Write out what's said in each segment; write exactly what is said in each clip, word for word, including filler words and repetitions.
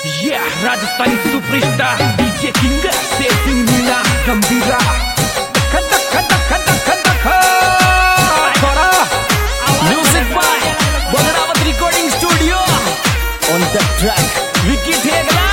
Yeah, Rajasthani superstar DJ king से मीना गंभीरा खद खद खद खद थोड़ा music by Bagrawat recording studio on the track Vicky Thegla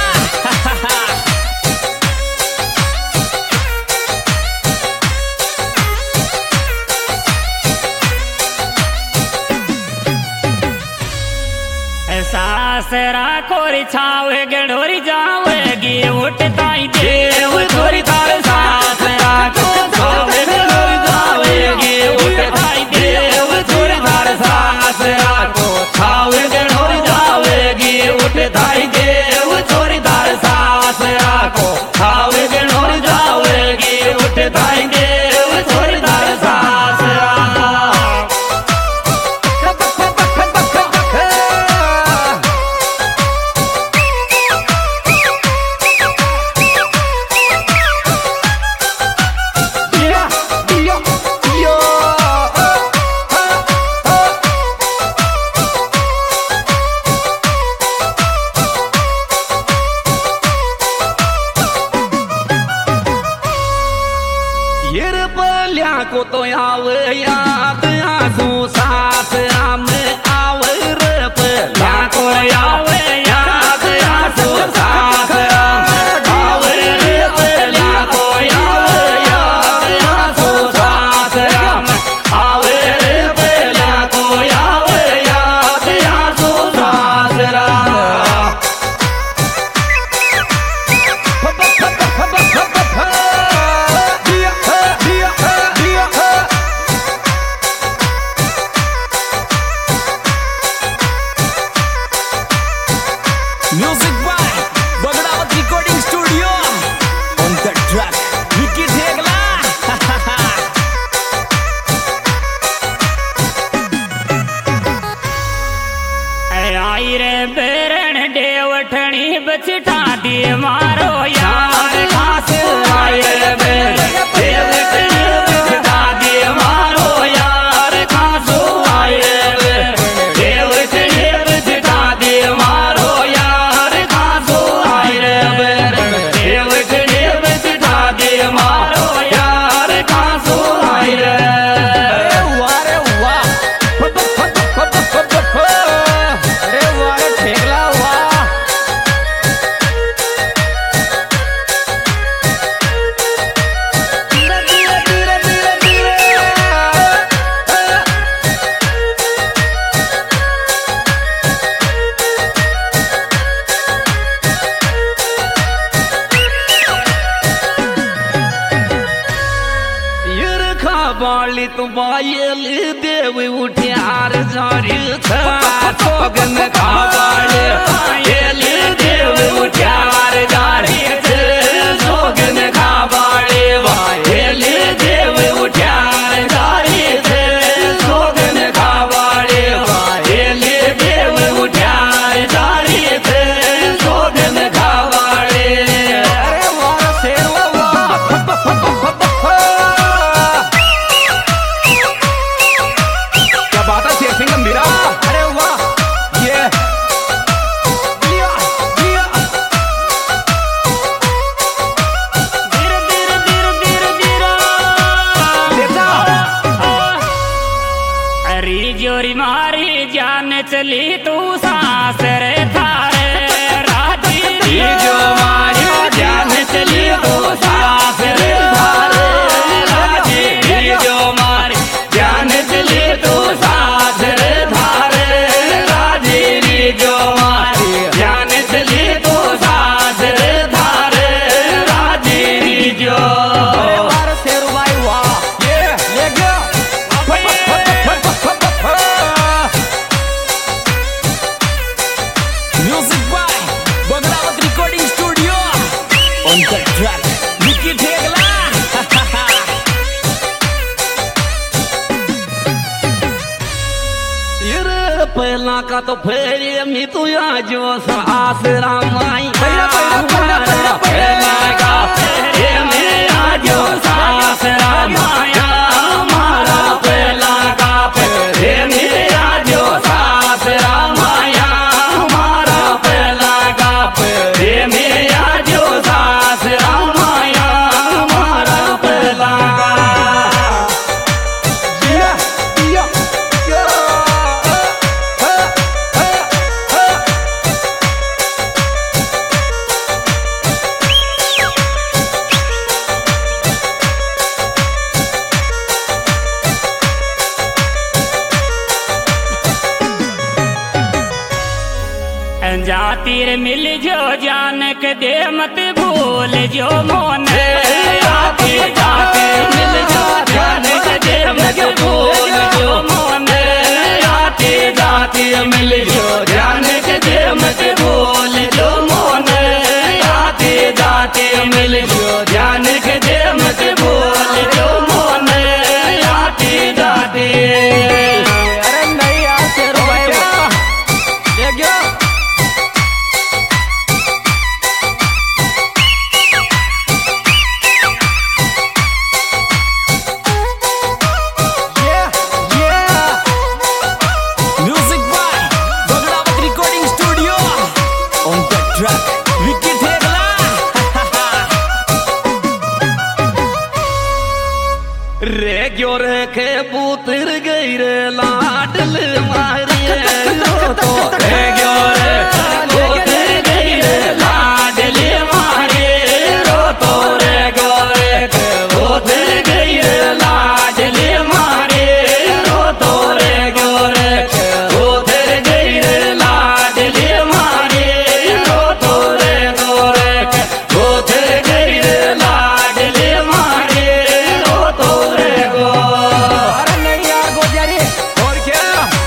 सासरा कोरी छावे गडोरी जावेगी उठताई देव थोरी तार सासरा को छावे गडोरी जावेगी उठताई देव थोरी तार सासरा को छावे गडोरी जावेगी उठताई देव थोरी तार सासरा को छावे गडोरी जावेगी उठताई देव थोरी तार सासरा को तो आवे याद आंसू सासरा में आवे रे पल्या को आवे याद आंसू सासरा आवे रे पल्या को आवे याद आंसू सासरा में आवे रे पल्या को आवे याद आंसू सासरा music by Bagrawat recording studio on the track Vicky Thegla आई रे बेरण डेवठणी बचटा दी मारो यार खास आई रे बेरण डेवठणी बचटा दी मारो यार खास आई रे बेरण डेवठणी बचटा दी मारो यार खास आई रे बेरण डेवठणी बचटा दी मारो यार खास आई रे बाली तू बायल देव उठ्यार जारी सोगन का बाले बायल देव उठ्यार जारी सोगन का बाले बायल देव उठ्यार जारी सोगन का बाले बायल देव उठ्यार जारी सोगन का बाले अरे वाह शेरवा गंभीरा अरे वाह ये दिया दिया धीर धीर धीर धीर धीरा देखा अरे जोरी मारी जान चली तू सांस रे थारे राजी जो मारी जान चली तू सांस रे थारे राजी जो मारी जान चली तू सांस रे थारे राजी जो मारी जान चली तू सांस रे थारे राजी जो शेरू भाई वाह ये ले गया music by Bagrawat recording studio on the track Vicky Thegla पहला का तो फेरी मी तू जो आसरा माई पहला का फेरी में आजो आसरा माया मारा पहला का फेरी में आजो आसरा माया मारा पहला का जाती रे मिल जो जान के दे मत भूल जो मोन आती जाती मिल जो जान के दे मत भूल जो मोन आती जाती मिल जो जान के दे मत भूल जो मोन आती जाती मिल जो जान के दे मत भूल जो मोन आती जाती। अरे नहीं यार शेरू भाई ले गयो। Music by Bhagrawat Recording Studio. On the track, Vicky Thegla. रे क्यों रे के पुत्र गई रे लाडल मारिए तो रे क्यों रे पुत्र गई रे लाडल मारिए रो तो रे क्यों रे पुत्र गई रे लाडल मारिए रो तो रे क्यों रे पुत्र गई रे लाडल मारिए रो तो रे क्यों रे पुत्र गई रे लाडल मारिए रो तो रे गो। अरे नहीं यार गोजारी और क्या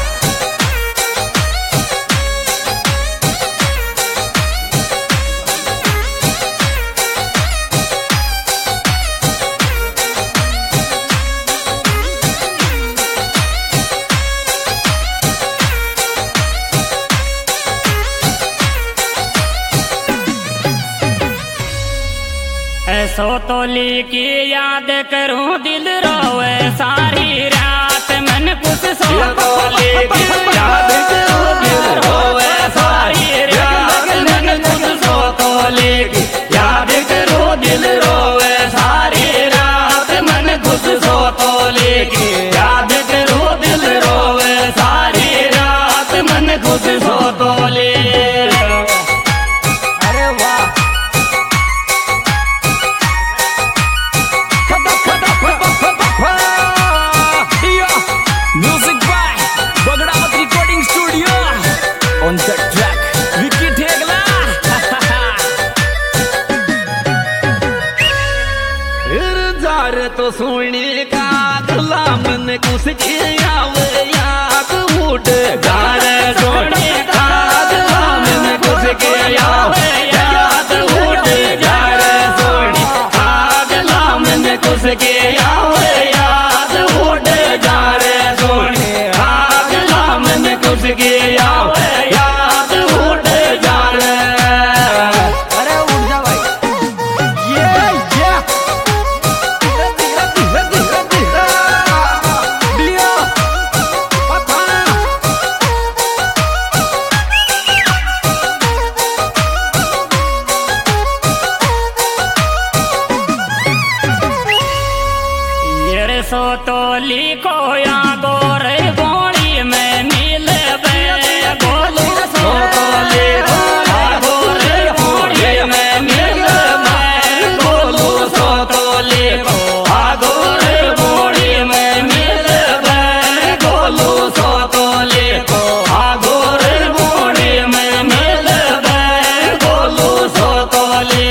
ऐसो तोली की याद करूं दिल रोवे सारी रात मन कुछ सो तोली की याद करूं दिल रोवे सारी रात मन कुछ सो तोली की याद करूं दिल रोवे सारी रात मन कुछ सो तोली की याद करूं दिल रोवे सारी रात मन कुछ सो तोली। अरे वाह Music by Bhagrawat Recording Studio. On the track, Vicky Thegla. फिर जार तो सोने का गला मन कुछ किया वे याद उठ जार सोने का गला मन कुछ किया वे याद उठ जार सोने का गला मन कुछ किया वे याद उठ जार सोने का गला मन कुछ किया वे याद उठ जार। अरे उठ जा भाई ये ये धीरे धीरे धीरे धीरे धीरे लियो पता ये रे सो तोली को या गोरे बोड़ी में मिल बे बोलू सो तोली को या गोरे बोड़ी में मिल बे बोलू सो तोली को या गोरे बोड़ी में मिल बे बोलू सो तोली को या गोरे बोड़ी में मिल बे बोलू सो तोली।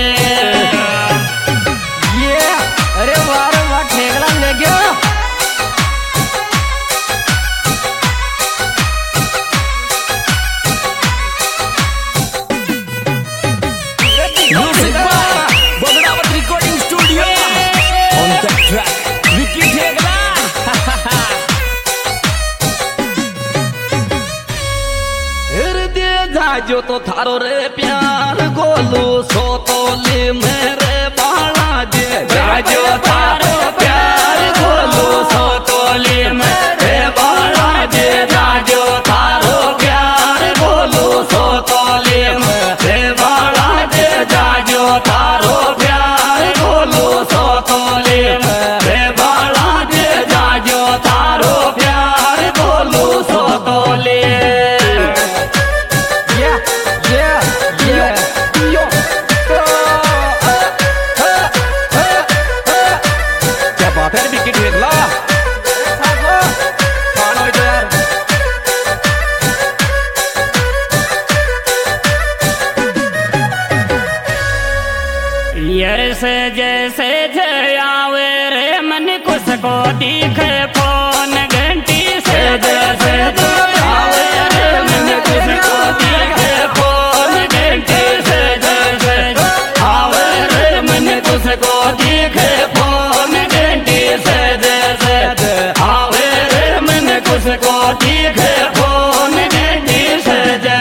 ये अरे वाह रे वाह ठेगला ले गया। Music by Bhagrawat Recording Studio. On the track, Vicky Thegla. हृदय जाजो तो थारो रे प्यार गोलू सो तोली मेरे बाला जे जाजो थारो प्यार गोलू सो तोली मेरे बाला जे जाजो थारो प्यार गोलू सो तोली मेरे बाला जे जाजो थारो प्यार गोलू सो तोली मेरे बाला जे जाजो थारो प्यार गोलू सो तोली। Yeah, yeah, yeah. Yo, uh, uh, uh, uh, जैसे जैसे जयावे रे मन कुछ को दिखे फोन घंटी से जैसे जयावे रे मन कुछ को दिखे फोन घंटी से जैसे आवे रे मन कुछ को दिखे फोन घंटी से जैसे आवे रे मन कुछ को दिखे फोन घंटी से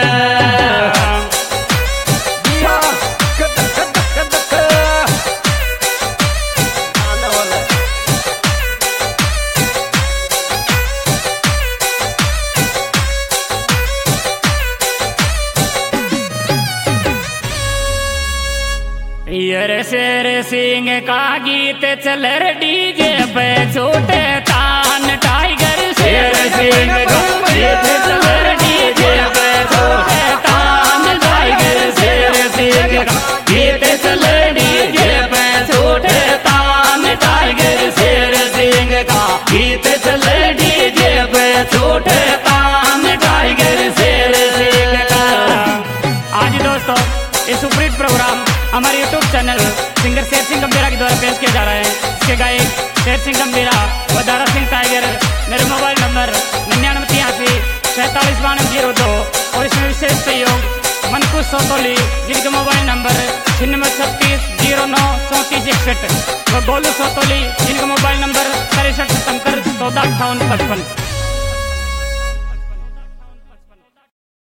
यर शेर सिंह का गीत चल डीजे पे छोटे तान टाइगर शेर सिंह का गीत चल डीजे पे छोटे तान टाइगर शेर सिंह का गीत चल डीजे पे छोटे तान टाइगर शेर सिंह का गीत चल डीजे पे छोटे तान टाइगर शेर सिंह का। आज दोस्तों ये सुपरहिट प्रोग्राम हमारे YouTube channel singer Sher Singh गंभीरा के द्वारा पेश किया जा रहा है। इसके गायक शेर सिंह गंभीरा व दारा सिंह टाइगर। मेरे मोबाइल नंबर निन्यानवे तिरासी सैंतालीस बानवे जीरो दो और इसमें विशेष सहयोग मनकुश सोतोली जिनके मोबाइल नंबर छिन्नवे छत्तीस जीरो नौ चौंतीस इकसठ व गोलू सोतोली जिनका मोबाइल नंबर तिरसठ सत्तर चौदह अट्ठावन पचपन।